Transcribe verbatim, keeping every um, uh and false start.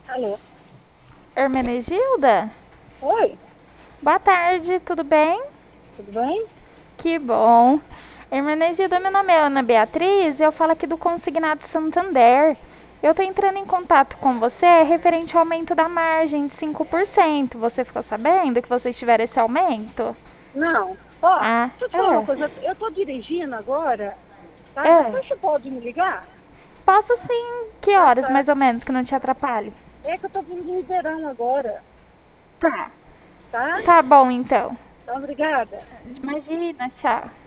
Alô? Hermenegilda? Oi, Boa tarde, tudo bem? tudo bem? Que bom. Hermenegilda, meu nome é Ana Beatriz e eu falo aqui do Consignado Santander. Eu estou entrando em contato com você referente ao aumento da margem de cinco por cento. Você ficou sabendo que vocês tiveram esse aumento? Não. Ó, Ah, deixa eu te falar uma é. coisa. Eu tô dirigindo agora, tá? É. Depois você pode me ligar? Posso sim. Que Ah, horas tá. mais ou menos que não te atrapalhe? É que eu tô vindo de Ribeirão agora, Tá. tá? Tá bom então. Então, obrigada. Imagina, tchau.